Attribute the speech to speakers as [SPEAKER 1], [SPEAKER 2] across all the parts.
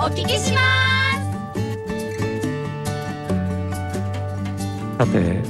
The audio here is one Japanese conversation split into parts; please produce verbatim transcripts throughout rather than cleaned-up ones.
[SPEAKER 1] お聞きします。
[SPEAKER 2] さて、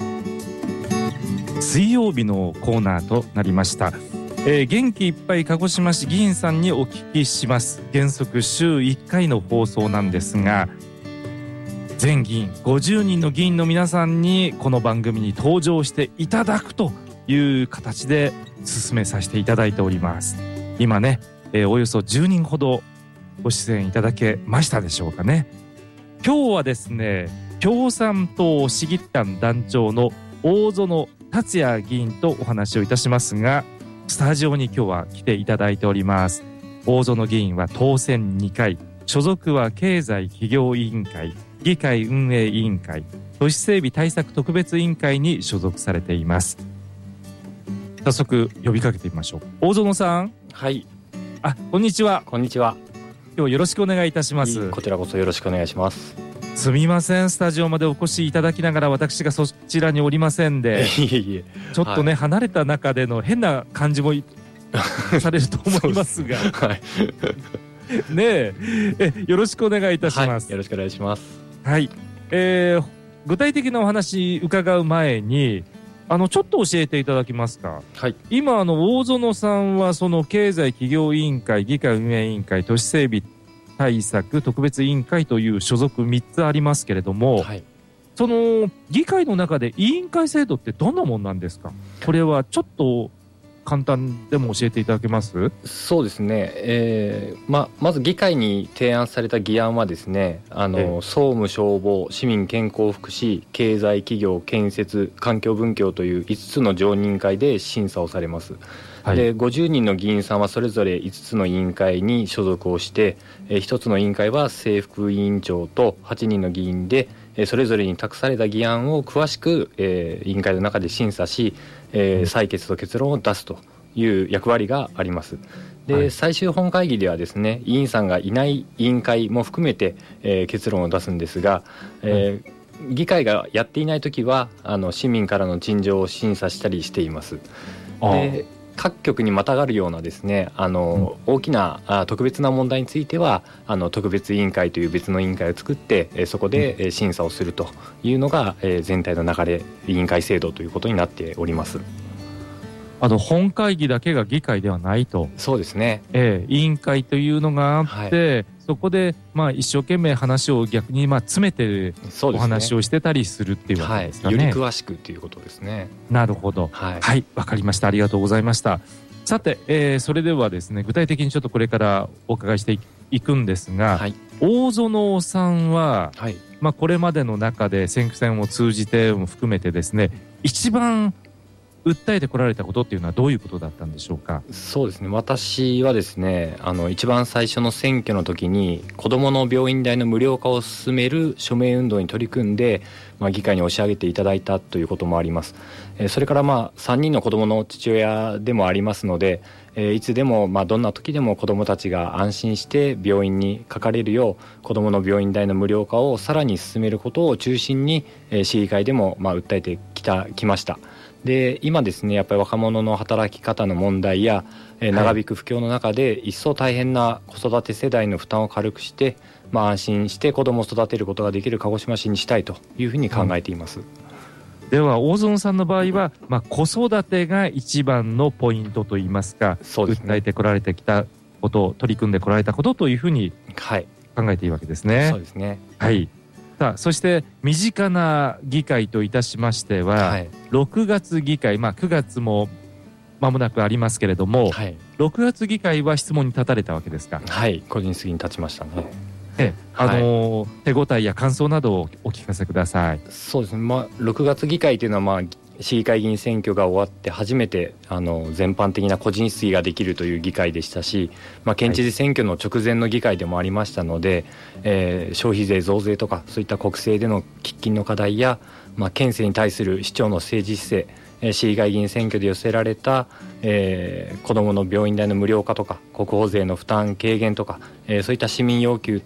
[SPEAKER 2] 水曜日のコーナーとなりました。えー、元気いっぱい鹿児島市議員さんにお聞きします。原則週いっかいの放送なんですが、全議員ごじゅうにんの議員の皆さんにこの番組に登場していただくという形で進めさせていただいております。今ね、えー、およそじゅうにんほどご出演いただけましたでしょうかね。今日はですね、共産党市議団団長の大園達也議員とお話をいたしますが、スタジオに今日は来ていただいております。大園議員は当選にかい、所属は経済企業委員会、議会運営委員会、都市整備対策特別委員会に所属されています。早速呼びかけてみましょう。大園さん。
[SPEAKER 3] はい。
[SPEAKER 2] あ、こんにちは。
[SPEAKER 3] こんにちは。
[SPEAKER 2] 今日よろしくお願いいたします。
[SPEAKER 3] こちらこそよろしくお願いします。
[SPEAKER 2] すみません、スタジオまでお越しいただきながら私がそちらにおりませんで
[SPEAKER 3] いえいえ、
[SPEAKER 2] ちょっとね、はい、離れた中での変な感じもされると思いますがはい、ねええよろしくお願いいたします、はい、
[SPEAKER 3] よろしくお願いします。
[SPEAKER 2] はい、えー、具体的なお話伺う前にあのちょっと教えていただけますか。はい、今あの大園さんはその経済企業委員会、議会運営委員会、都市整備対策特別委員会という所属みっつありますけれども、はい、その議会の中で委員会制度ってどんなもんなんですか。これはちょっと簡単でも教えていただけます。
[SPEAKER 3] そうですね、えーま、まず議会に提案された議案はですね、あの総務消防市民健康福祉経済企業建設環境文教といういつつの常任会で審査をされます。はい、でごじゅうにんの議員さんはそれぞれいつつの委員会に所属をして、えー、ひとつの委員会は正副委員長とはちにんの議員で、えー、それぞれに託された議案を詳しく、えー、委員会の中で審査し、えー、採決と結論を出すという役割があります。で、はい、最終本会議ではですね、委員さんがいない委員会も含めて、えー、結論を出すんですが、えーうん、議会がやっていないときはあの市民からの陳情を審査したりしています。で、各局にまたがるようなですね、あの、うん、大きなあ特別な問題についてはあの特別委員会という別の委員会を作って、えー、そこで、えー、審査をするというのが、えー、全体の流れ委員会制度ということになっております。
[SPEAKER 2] あの本会議だけが議会ではないと。
[SPEAKER 3] そうですね、
[SPEAKER 2] えー、委員会というのがあって、はい、そこで、まあ、一生懸命話を逆にまあ詰めてお話をしてたりするっていうわけですかね。
[SPEAKER 3] はい、より詳しくっていうことですね。
[SPEAKER 2] なるほど、はい、はい、わかりました。ありがとうございました。さて、えー、それではですね、具体的にちょっとこれからお伺いしていくんですが、はい、大園さんは、はい、まあ、これまでの中で選挙戦を通じても含めてですね、一番訴えてこられたことっていうのはどういうことだったんでしょうか。
[SPEAKER 3] そうですね、私はですね、あの一番最初の選挙の時に子どもの病院代の無料化を進める署名運動に取り組んで、まあ、議会に押し上げていただいたということもあります。えー、それからまあさんにんの子どもの父親でもありますので、えー、いつでもまあどんな時でも子どもたちが安心して病院にかかれるよう子どもの病院代の無料化をさらに進めることを中心に、えー、市議会でもまあ訴えてきたきました。で、今ですね、やっぱり若者の働き方の問題や、えー、長引く不況の中で一層大変な子育て世代の負担を軽くして、まあ、安心して子どもを育てることができる鹿児島市にしたいというふうに考えています。
[SPEAKER 2] うん、では大園さんの場合は、まあ、子育てが一番のポイントといいますか、そうですね、訴えてこられてきたこと取り組んでこられたことというふうに考えていいわけですね。はい、
[SPEAKER 3] そうですね、
[SPEAKER 2] はい。さあ、そして身近な議会といたしましては、はい、ろくがつ議会、まあ、くがつも間もなくありますけれども、はい、ろくがつ議会は質問に立たれたわけですか。
[SPEAKER 3] はい、個人質疑に立ちましたね。
[SPEAKER 2] えあのーはい、手応えや感想などをお聞かせください。
[SPEAKER 3] そうですね、まあ、ろくがつ議会というのは、まあ、市議会議員選挙が終わって初めてあの全般的な個人質疑ができるという議会でしたし、まあ、県知事選挙の直前の議会でもありましたので、はい、えー、消費税増税とかそういった国政での喫緊の課題や、まあ、県政に対する市長の政治姿勢、えー、市議会議員選挙で寄せられた、えー、子どもの病院代の無料化とか国保税の負担軽減とか、えー、そういった市民要求と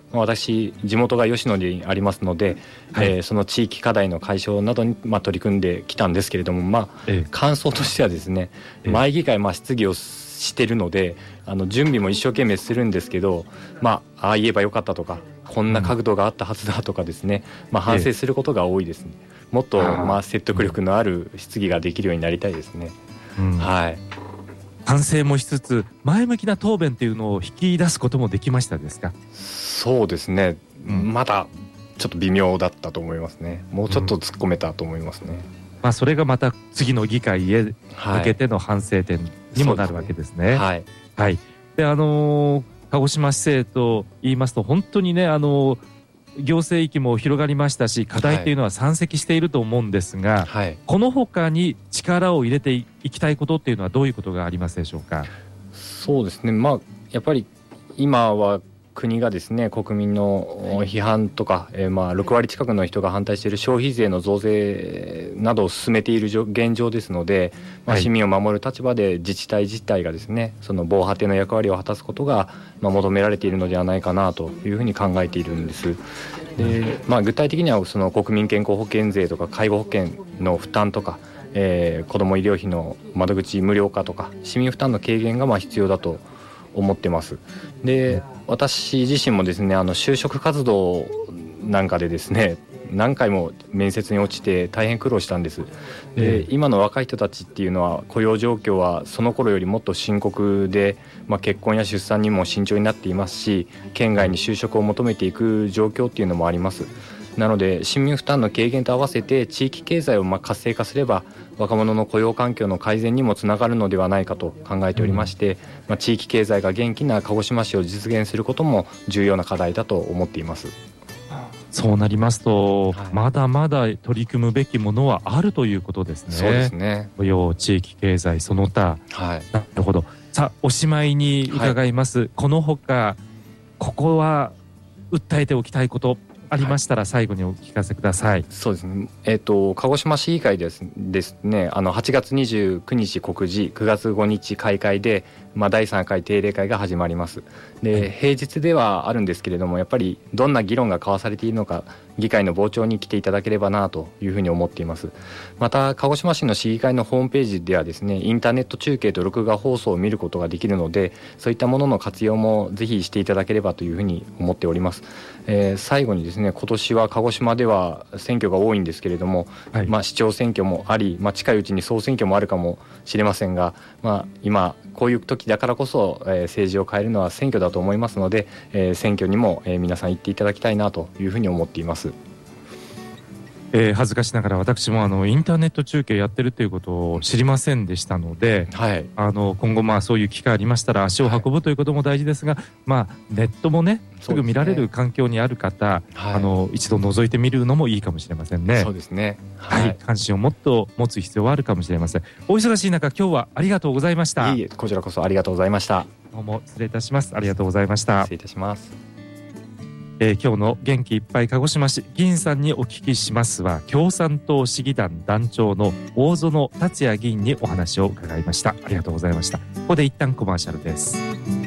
[SPEAKER 3] 私地元が吉野にありますので、はい、えー、その地域課題の解消などに、まあ、取り組んできたんですけれども、まあええ、感想としてはですね、ええ、前議会、まあ、質疑をしてるのであの準備も一生懸命するんですけど、まあ、ああ言えばよかったとかこんな角度があったはずだとかですね、まあ、反省することが多いですね、ええ、もっとまあ説得力のある質疑ができるようになりたいですね、うん、はい。
[SPEAKER 2] 反省もしつつ前向きな答弁というのを引き出すこともできましたですか？
[SPEAKER 3] そうですね、うん、まだちょっと微妙だったと思いますね。もうちょっと突っ込めたと思いますね、うん、
[SPEAKER 2] まあ、それがまた次の議会へ向けての反省点にもなるわけですね。
[SPEAKER 3] はい、
[SPEAKER 2] はい、であのー、鹿児島市政と言いますと本当にね、あのー行政域も広がりましたし課題というのは山積していると思うんですが、はい、この他に力を入れていきたいことっていうのはどういうことがありますでしょうか？
[SPEAKER 3] そうですね、まあ、やっぱり今は国がですね国民の批判とか、えー、まあろくわり近くの人が反対している消費税の増税などを進めている現状ですので、まあ、市民を守る立場で自治体自体がですねその防波堤の役割を果たすことが、まあ、求められているのではないかなというふうに考えているんです。で、まあ、具体的にはその国民健康保険税とか介護保険の負担とか、えー、子ども医療費の窓口無料化とか市民負担の軽減がまあ必要だと思ってます。で、私自身もですねあの就職活動なんかでですね何回も面接に落ちて大変苦労したんです。で、今の若い人たちっていうのは雇用状況はその頃よりもっと深刻で、まあ、結婚や出産にも慎重になっていますし県外に就職を求めていく状況っていうのもあります。なので市民負担の軽減と合わせて地域経済をまあ活性化すれば若者の雇用環境の改善にもつながるのではないかと考えておりまして、うん、まあ、地域経済が元気な鹿児島市を実現することも重要な課題だと思っています。
[SPEAKER 2] そうなりますと、はい、まだまだ取り組むべきものはあるということですね。
[SPEAKER 3] そうですね。
[SPEAKER 2] 雇用、地域経済その他、はい、なるほど。さあおしまいに伺います、はい、このほかここは訴えておきたいことありましたら最後にお聞かせください。はい、
[SPEAKER 3] そうですね、えーと、鹿児島市議会ですですねあのはちがつにじゅうくにち告示くがつごにち開会で、まあ、だいさんかい定例会が始まります。で、はい、平日ではあるんですけれどもやっぱりどんな議論が交わされているのか議会の傍聴に来ていただければなというふうに思っています。また鹿児島市の市議会のホームページではですねインターネット中継と録画放送を見ることができるのでそういったものの活用もぜひしていただければというふうに思っております。えー、最後にですね今年は鹿児島では選挙が多いんですけれども、はい、まあ、市長選挙もあり、まあ、近いうちに総選挙もあるかもしれませんが、まあ、今こういう時だからこそ、えー、政治を変えるのは選挙だと思いますので、えー、選挙にも、えー、皆さん行っていただきたいなというふうに思っています。
[SPEAKER 2] えー、恥ずかしながら私もあのインターネット中継やってるということを知りませんでしたので、はい、あの今後まあそういう機会ありましたら足を運ぶということも大事ですが、はい、まあ、ネットもねすぐ見られる環境にある方、はい、あの一度覗いてみるのもいいかもしれませんね。
[SPEAKER 3] そうですね、
[SPEAKER 2] はいはい、関心をもっと持つ必要はあるかもしれません。お忙しい中今日はありがとうございました。
[SPEAKER 3] いいえ、こちらこそありがとうございました。
[SPEAKER 2] どうも失礼いたします。ありがとうございました。
[SPEAKER 3] 失礼いたします。
[SPEAKER 2] えー、今日の元気いっぱい鹿児島市議員さんにお聞きしますは共産党市議団団長の大園達也議員にお話を伺いました。ありがとうございました。ここで一旦コマーシャルです。